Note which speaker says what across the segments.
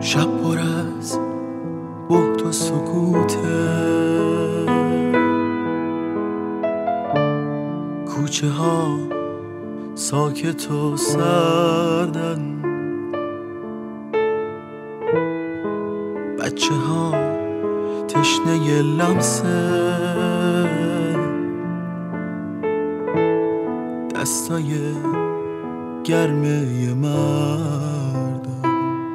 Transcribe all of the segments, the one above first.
Speaker 1: شب پر از بهت و سکوته، کوچه ها ساکت و سردن، بچه ها تشنه لمسه دستای گرمه مردم.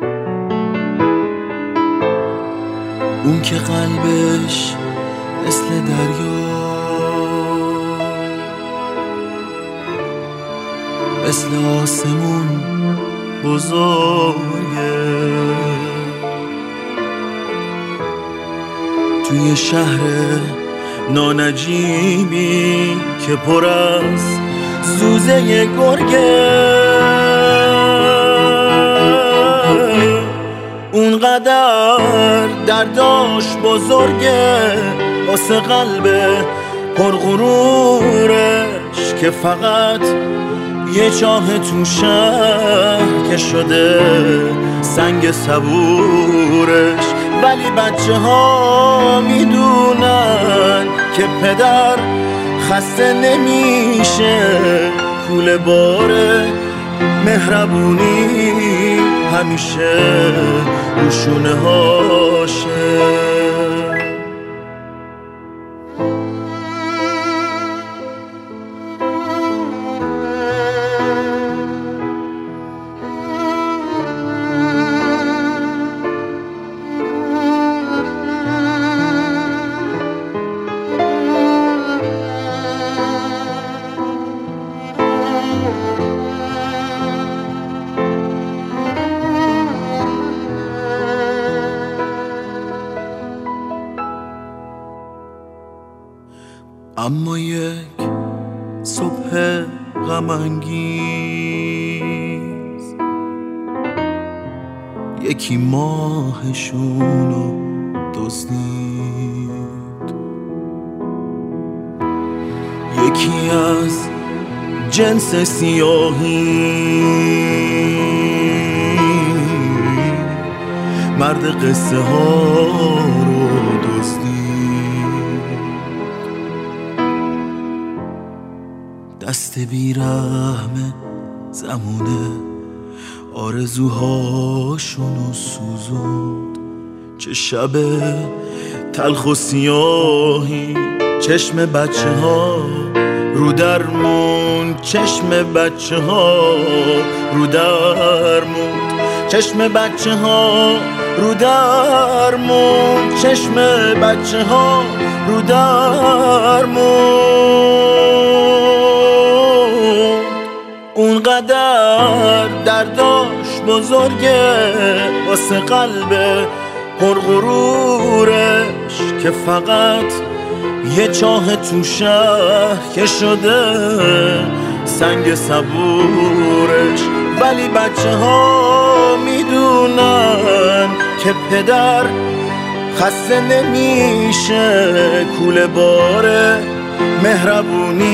Speaker 1: اون که قلبش مثل دریا، مثل آسمون بزرگه، توی شهر نانجیبی که پر از زوزه گرگه، اونقدر درداش بزرگه واسه قلب پرغرورش که فقط یه چاه تو شهر که شده سنگ صبورش. ولی بچه ها میدونن که پدر خسته نمیشه، کوله باره مهربونی همیشه روشونه هاشه. اما یک صبح غم انگیز یکی ماهشونو دزدید، یکی از جنس سیاهی مرد قصه ها رو دزدید. دست بیرحم زمونه آرزوهاشونو سوزوند، چه شب تلخ و سیاهی چشم بچه ها رو درمون، چشم بچه ها رو درمون، چشم بچه ها رو درمون، چشم بچه ها رو درمون. اونقدر درداش بزرگه واسه قلب پرغرورش که فقط یه چاه تو شهر که شده سنگ صبورش. ولی بچه ها میدونن که پدر خسته نمیشه، کوله باره مهربونی